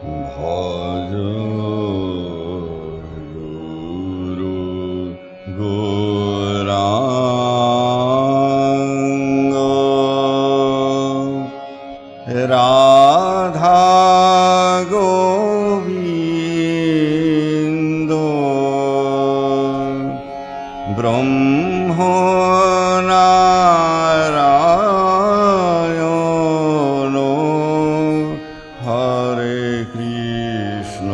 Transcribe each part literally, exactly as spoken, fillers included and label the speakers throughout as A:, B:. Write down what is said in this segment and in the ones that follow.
A: ভজ গুরু গৌরাঙ্গ রাধা গোবিন্দ ব্রহ্ম নারায়ণ হরে কৃষ্ণ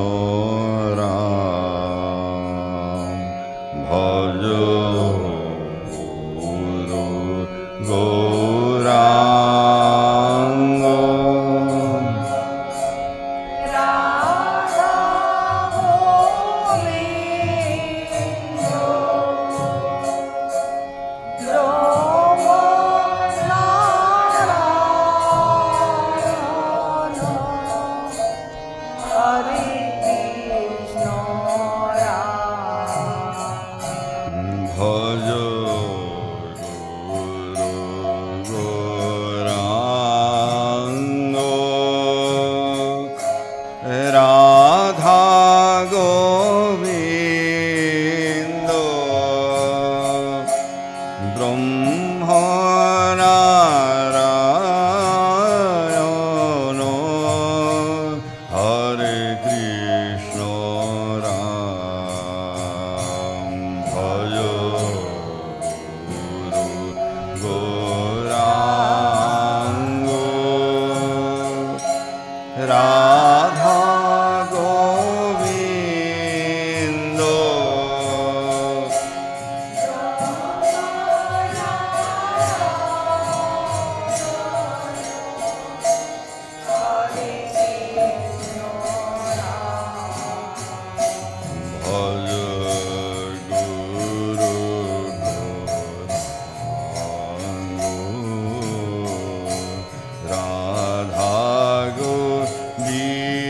A: রাম ভজ গুরু গৌরাঙ্গ
B: রাধা গোবিন্দ ব্রহ্ম নারায়ণ হরে কৃষ্ণ রাম
A: ভজ গুরু গৌরাঙ্গ রাধা গোবিন্দ ব্রহ্ম নারায়ণ হরে কৃষ্ণ রাম ভজ গুরু গৌরাঙ্গ রাধা গোবিন্দ
B: হরে কৃষ্ণ রাম
A: ভজ গুরু গৌরাঙ্গ রাধা গোবিন্দ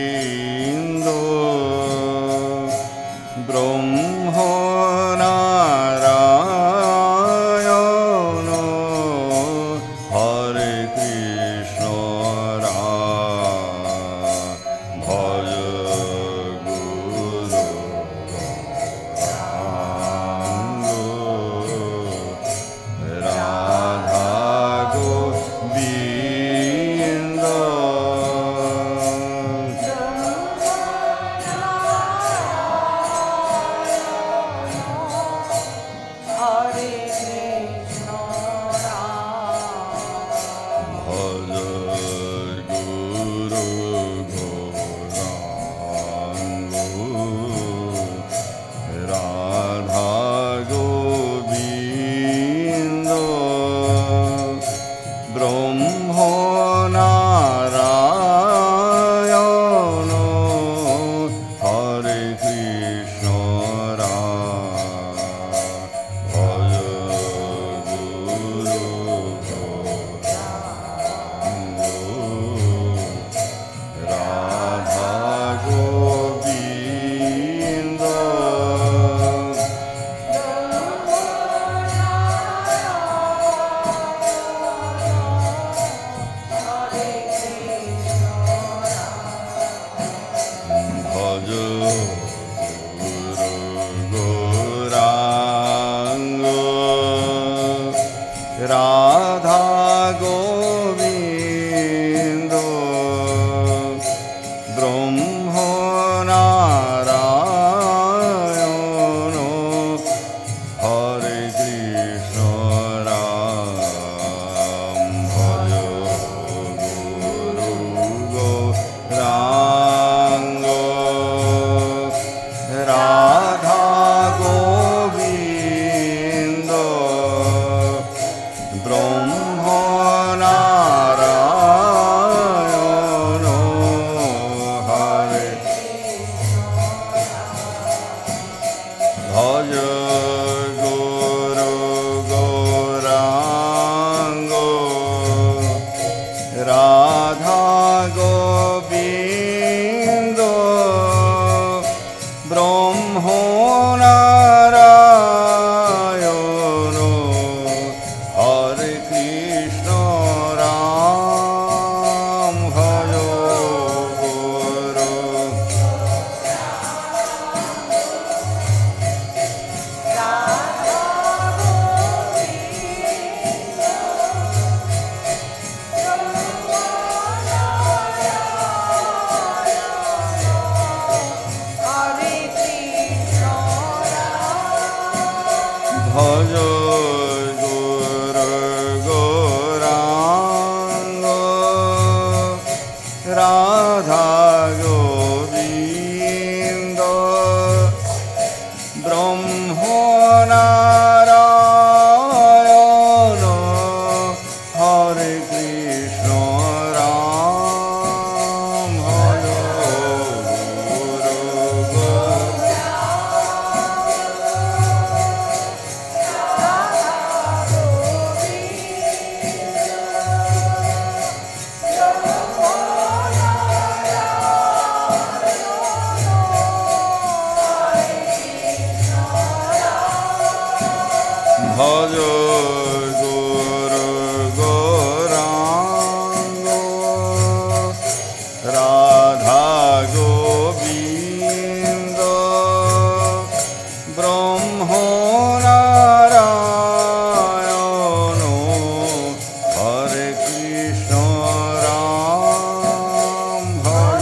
A: ভজ গুরু গৌরাঙ্গ রাধা গোবিন্দ ব্রহ্ম নারায়ণ হরে কৃষ্ণ রাম ভজ গুরু ভজ গুরু গৌরাঙ্গ রাধা গোবিন্দ ব্রহ্ম নারায়ণ হরে কৃষ্ণ রাম ভজ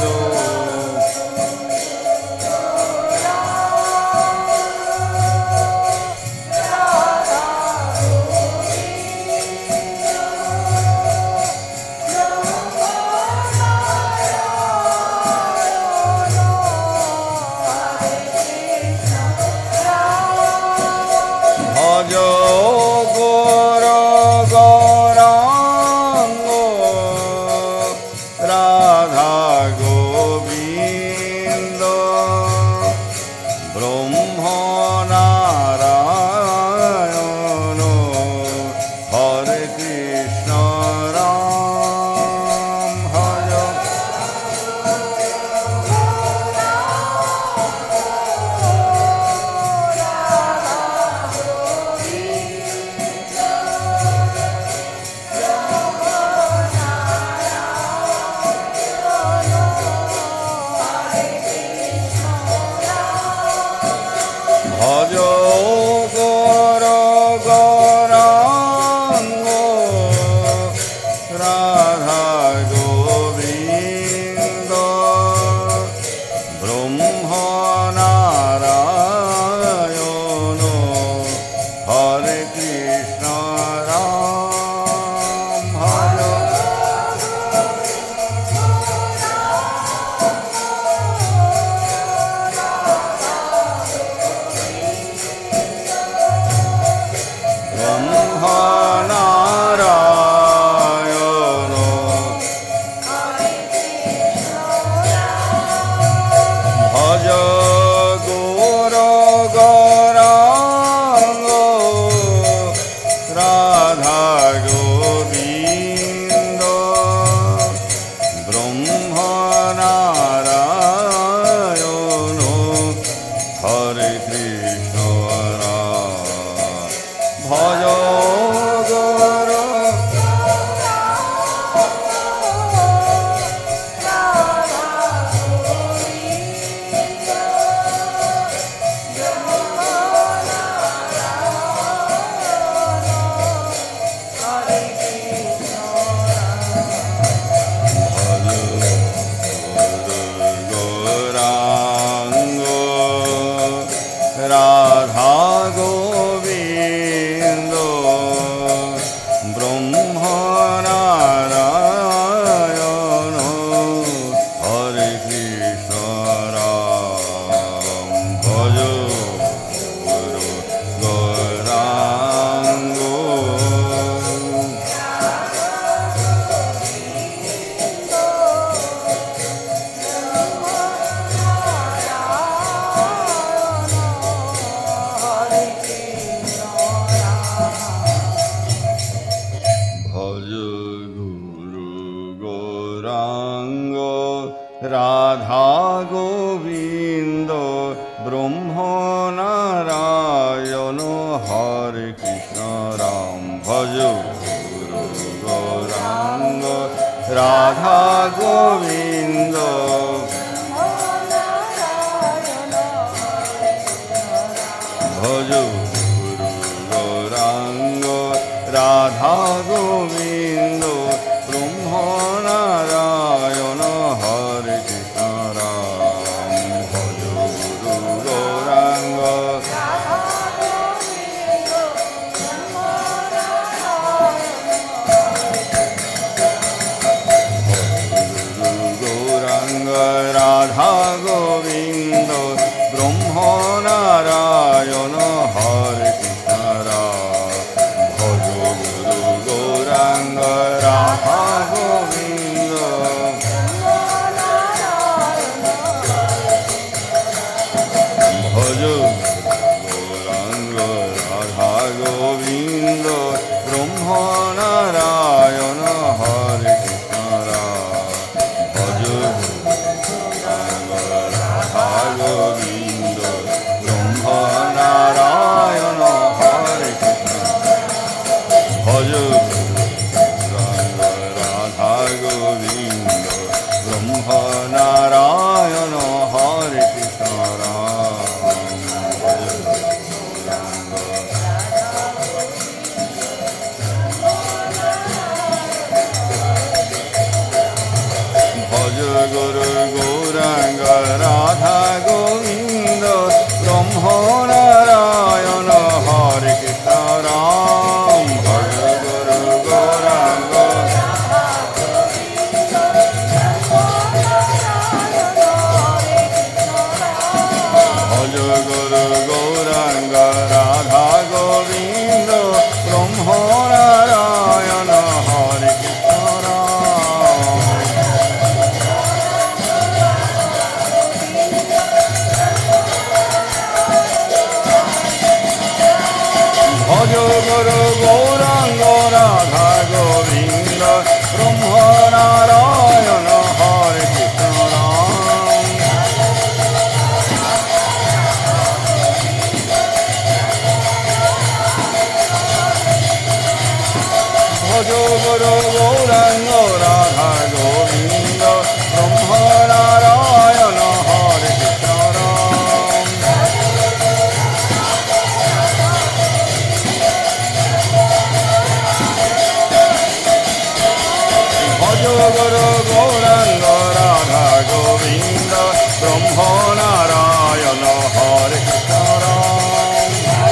A: ভজ গুরু গৌরাঙ্গ রাধা গোবিন্দ ব্রহ্ম নারায়ণ হরে কৃষ্ণ রাম ভজ ভজ গুরু গৌরাঙ্গ রাধা গোবিন্দ ব্রহ্ম নারায়ণ হরে কৃষ্ণ রাম ভজ ব্রহ্ম নারায়ণ ভজ গুরু গৌরাঙ্গ রাধা গোবিন্দ ব্রহ্ম নারায়ণ হরে কৃষ্ণ রাম ভজ গুরু গৌরাঙ্গ রাধা গোবিন্দ ব্রহ্ম নারায়ণ হরে কৃষ্ণ রাম ভজ গুরু গৌরাঙ্গ ভজ গুরু গৌরাঙ্গ রাধা গোবিন্দ ব্রহ্ম নারায়ণ হরে কৃষ্ণ রাম ভজ গুরু গৌরাঙ্গ রাধা গোবিন্দ ভজ গুরু গৌরাঙ্গ রাধা গোবিন্দ ব্রহ্ম নারায়ণ হরে কৃষ্ণ রাম ভজ গুরু গৌরাঙ্গ গৌরাঙ্গ রাধা গোবিন্দ ব্রহ্ম নারায়ণ হরে কৃষ্ণ রাম ভজ গুরু গৌরাঙ্গ রাধা গোবিন্দ ভজ গৌরাঙ্গ রাধা গোবিন্দ ব্রহ্ম নারায়ণ হরে কৃষ্ণ রাম ভজ গৌরাঙ্গ রাধা গোবিন্দ ব্রহ্ম নারায়ণ হরে কৃষ্ণ ভজ গৌরাঙ্গ রাধা গোবিন্দ ব্রহ্ম নারায়ণ হরে কৃষ্ণ রাম ভজ গৌরাঙ্গ ভজ গুরু গৌরাঙ্গ রাধা গোবিন্দ ব্রহ্ম নারায়ণ হরে কৃষ্ণ রাম ভজ গুরু গৌরাঙ্গ ভজ গুরু গৌরাঙ্গ রাধা গোবিন্দ ব্রহ্ম নারায়ণ হরে কৃষ্ণ রাম ভজ গুরু গৌরাঙ্গ রাধা গোবিন্দ ব্রহ্ম নারায়ণ হরে কৃষ্ণ রাম ভজ গুরু গৌরাঙ্গ রাধা গোবিন্দ ব্রহ্ম নারায়ণ হরে কৃষ্ণ রাম ভজ গুরু গৌরাঙ্গ রাধা গোবিন্দ ব্রহ্ম নারায়ণ হরে কৃষ্ণ রাম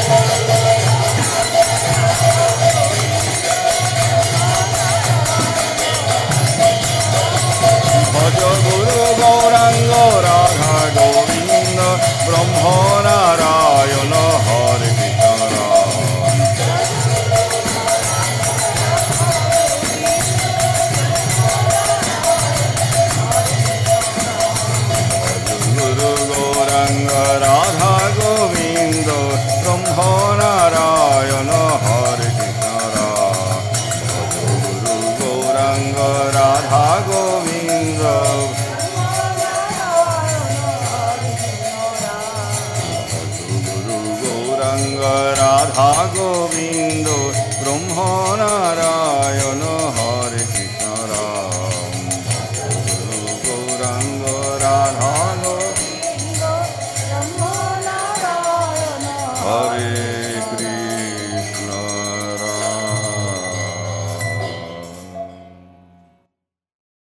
A: ভজ গুরু গৌরাঙ্গ রাধা গোবিন্দ ব্রহ্ম নারায়ণ